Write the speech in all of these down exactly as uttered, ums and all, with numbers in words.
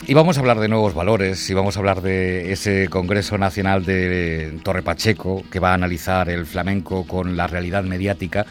Y vamos a hablar de nuevos valores, y vamos a hablar de ese Congreso Nacional de Torre Pacheco, que va a analizar el flamenco con la realidad mediática.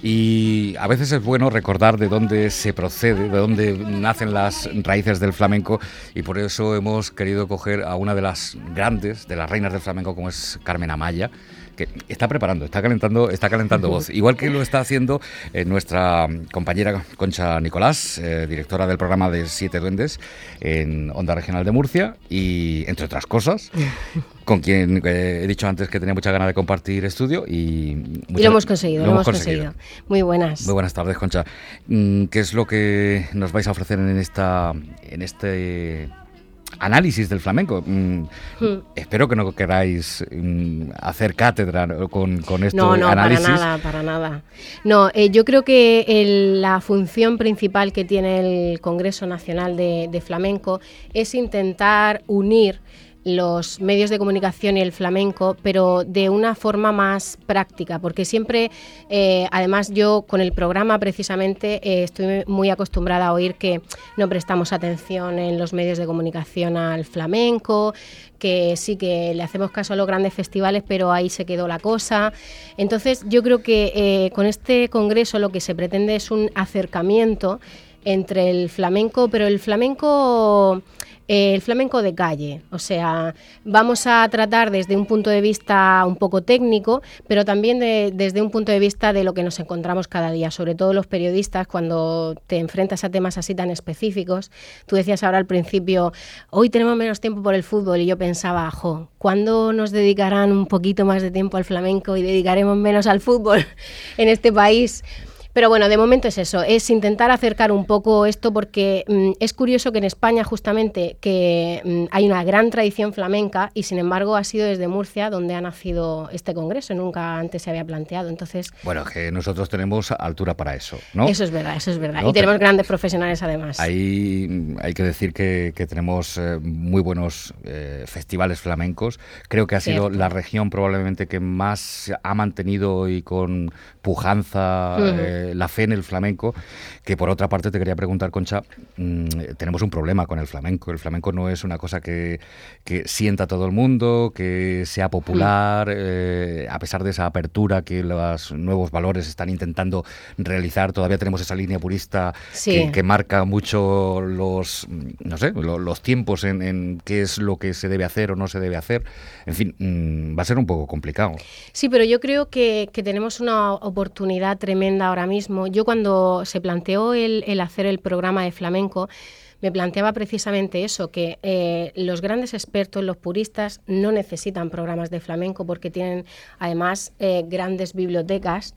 Y a veces es bueno recordar de dónde se procede, de dónde nacen las raíces del flamenco, y por eso hemos querido coger a una de las grandes, de las reinas del flamenco, como es Carmen Amaya, que está preparando, está calentando, está calentando voz, igual que lo está haciendo eh, nuestra compañera Concha Nicolás, eh, directora del programa de Siete Duendes en Onda Regional de Murcia, y entre otras cosas, con quien eh, he dicho antes que tenía muchas ganas de compartir estudio y, muchas, y lo hemos conseguido, lo, lo hemos conseguido. conseguido. Muy buenas. Muy buenas tardes, Concha. ¿Qué es lo que nos vais a ofrecer en esta, en este análisis del flamenco? Mm, hmm. Espero que no queráis mm, hacer cátedra con, con esto no, no, análisis. No, para nada, para nada. No, eh, yo creo que el, la función principal que tiene el Congreso Nacional de, de Flamenco es intentar unir los medios de comunicación y el flamenco, pero de una forma más práctica, porque siempre, eh, además yo con el programa precisamente eh, estoy muy acostumbrada a oír que no prestamos atención en los medios de comunicación al flamenco, que sí que le hacemos caso a los grandes festivales, pero ahí se quedó la cosa. Entonces yo creo que eh, con este congreso lo que se pretende es un acercamiento entre el flamenco, pero el flamenco... Eh, el flamenco de calle, o sea, vamos a tratar desde un punto de vista un poco técnico, pero también de, desde un punto de vista de lo que nos encontramos cada día, sobre todo los periodistas, cuando te enfrentas a temas así tan específicos. Tú decías ahora al principio, hoy tenemos menos tiempo por el fútbol, y yo pensaba, jo, ¿cuándo nos dedicarán un poquito más de tiempo al flamenco y dedicaremos menos al fútbol en este país? Pero bueno, de momento es eso, es intentar acercar un poco esto, porque mmm, es curioso que en España justamente que mmm, hay una gran tradición flamenca, y sin embargo ha sido desde Murcia donde ha nacido este congreso, nunca antes se había planteado. Entonces, bueno, que nosotros tenemos altura para eso, ¿no? Eso es verdad, eso es verdad, ¿No? Y tenemos grandes profesionales además. Ahí hay que decir que, que tenemos eh, muy buenos eh, festivales flamencos. Creo que ha sido Cierto. la región probablemente que más ha mantenido y con pujanza uh-huh. eh, la fe en el flamenco, que por otra parte te quería preguntar, Concha, mmm, tenemos un problema con el flamenco. El flamenco no es una cosa que, que sienta a todo el mundo, que sea popular, mm. eh, a pesar de esa apertura que los nuevos valores están intentando realizar, todavía tenemos esa línea purista sí. que, que marca mucho los, no sé, los, los tiempos en, en qué es lo que se debe hacer o no se debe hacer. En fin, mmm, va a ser un poco complicado. Sí, pero yo creo que, que tenemos una oportunidad tremenda ahora mismo. Yo cuando se planteó el, el hacer el programa de flamenco, me planteaba precisamente eso, que eh, los grandes expertos, los puristas, no necesitan programas de flamenco porque tienen además eh, grandes bibliotecas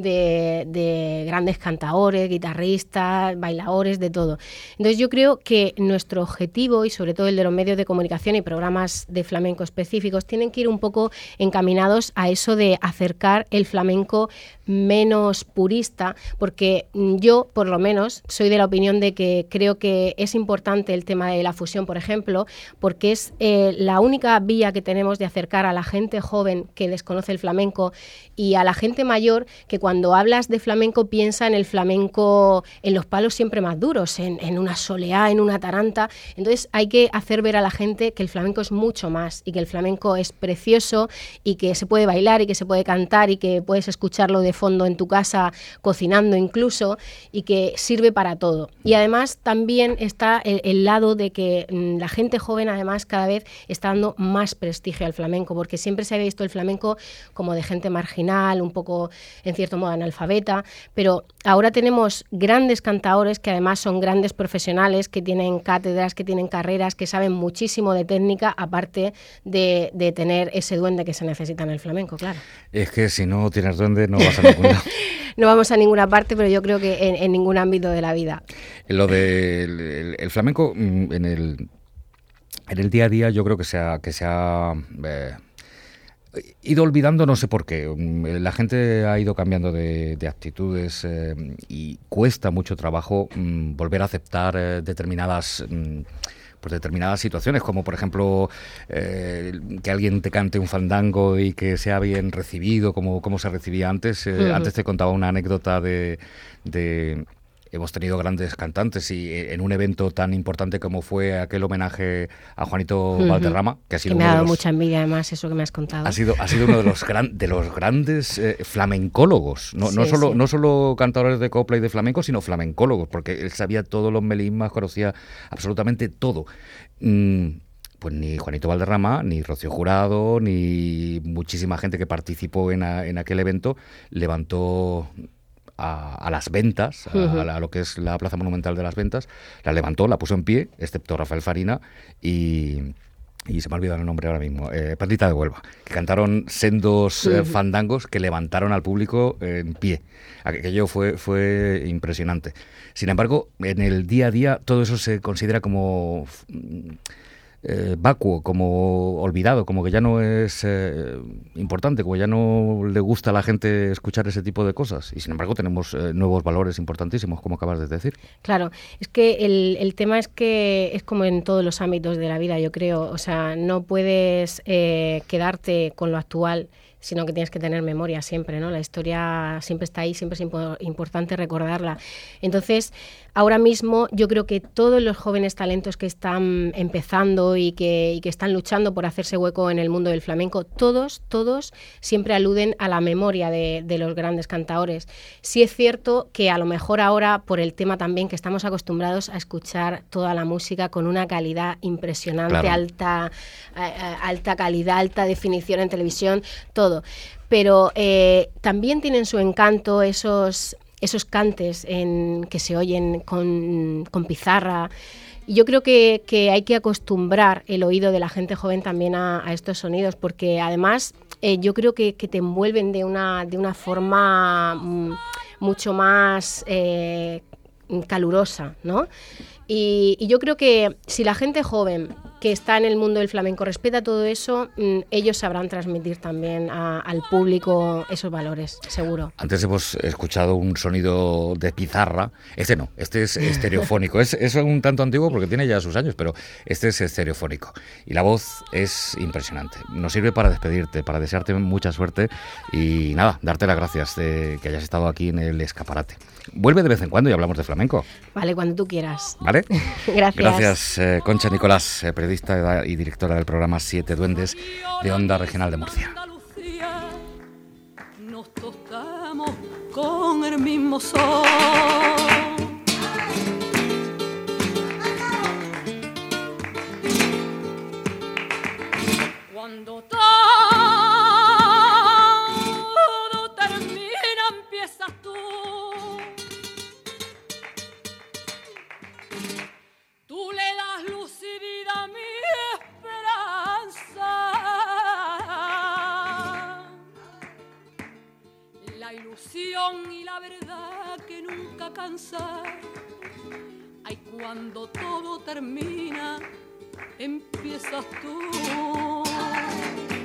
de, de grandes cantaores, guitarristas, bailadores, de todo. Entonces yo creo que nuestro objetivo, y sobre todo el de los medios de comunicación y programas de flamenco específicos, tienen que ir un poco encaminados a eso de acercar el flamenco menos purista, porque yo, por lo menos, soy de la opinión de que creo que es importante el tema de la fusión, por ejemplo, porque es eh, la única vía que tenemos de acercar a la gente joven que desconoce el flamenco y a la gente mayor que cuando hablas de flamenco piensa en el flamenco, en los palos siempre más duros, en, en una soleá, en una taranta. Entonces hay que hacer ver a la gente que el flamenco es mucho más y que el flamenco es precioso y que se puede bailar y que se puede cantar y que puedes escucharlo de fondo en tu casa, cocinando incluso, y que sirve para todo. Y además también está el, el lado de que mmm, la gente joven además cada vez está dando más prestigio al flamenco, porque siempre se había visto el flamenco como de gente marginal, un poco en cierto modo analfabeta, pero ahora tenemos grandes cantaores que además son grandes profesionales, que tienen cátedras, que tienen carreras, que saben muchísimo de técnica, aparte de, de tener ese duende que se necesita en el flamenco, claro. Es que si no tienes duende no vas a ningún lado. No vamos a ninguna parte, pero yo creo que en, en ningún ámbito de la vida. Lo del el, el flamenco en el, en el día a día yo creo que se ha, que se ha eh, ido olvidando, no sé por qué. La gente ha ido cambiando de, de actitudes eh, y cuesta mucho trabajo mm, volver a aceptar eh, determinadas... Mm, pues determinadas situaciones, como por ejemplo eh, que alguien te cante un fandango y que sea bien recibido como, como se recibía antes. Eh, uh-huh. Antes te contaba una anécdota de, de hemos tenido grandes cantantes y en un evento tan importante como fue aquel homenaje a Juanito uh-huh. Valderrama, que ha sido que me ha dado los, mucha envidia además eso que me has contado. Ha sido, ha sido uno de los, gran, de los grandes eh, flamencólogos, no, sí, no, solo, sí. no solo cantadores de copla y de flamenco, sino flamencólogos, porque él sabía todos los melismas, conocía absolutamente todo. Mm, Pues ni Juanito Valderrama, ni Rocío Jurado, ni muchísima gente que participó en, a, en aquel evento levantó a, a las ventas, a, uh-huh. a, a lo que es la Plaza Monumental de las Ventas, la levantó, la puso en pie, excepto Rafael Farina y... y se me ha olvidado el nombre ahora mismo, eh, Perlita de Huelva, que cantaron sendos uh-huh. eh, fandangos que levantaron al público eh, en pie. Aquello fue, fue impresionante. Sin embargo, en el día a día todo eso se considera como... Eh, vacuo, como olvidado, como que ya no es eh, importante, como ya no le gusta a la gente escuchar ese tipo de cosas. Y sin embargo tenemos eh, nuevos valores importantísimos, como acabas de decir. Claro, es que el, el tema es que es como en todos los ámbitos de la vida, yo creo. O sea, no puedes eh, quedarte con lo actual, sino que tienes que tener memoria siempre, ¿no? La historia siempre está ahí, siempre es impo- importante recordarla. Entonces, ahora mismo yo creo que todos los jóvenes talentos que están empezando y que, y que están luchando por hacerse hueco en el mundo del flamenco, todos, todos siempre aluden a la memoria de, de los grandes cantaores. Sí es cierto que a lo mejor ahora, por el tema también que estamos acostumbrados a escuchar toda la música con una calidad impresionante, claro. alta, a, a, alta calidad, alta definición en televisión, todo. Pero eh, también tienen su encanto esos, esos cantes en, que se oyen con, con pizarra. Y yo creo que, que hay que acostumbrar el oído de la gente joven también a, a estos sonidos, porque además eh, yo creo que, que te envuelven de una, de una forma mm, mucho más eh, calurosa, ¿no? Y, y yo creo que si la gente joven que está en el mundo del flamenco respeta todo eso, mmm, ellos sabrán transmitir también a, al público esos valores, seguro. Antes hemos escuchado un sonido de pizarra. Este no, este es estereofónico. es, es un tanto antiguo porque tiene ya sus años, pero este es estereofónico. Y la voz es impresionante. Nos sirve para despedirte, para desearte mucha suerte y nada, darte las gracias de que hayas estado aquí en el escaparate. Vuelve de vez en cuando y hablamos de flamenco. Vale, cuando tú quieras. ¿Vale? Gracias. Gracias, eh, Concha Nicolás, eh, periodista y directora del programa Siete Duendes de Onda Regional de Murcia. Nos tostamos con el mismo sol. Cuando todo termina, empiezas tú. Tú le das luz y vida a mi esperanza. La ilusión y la verdad que nunca cansa. Ay, cuando todo termina, empiezas tú.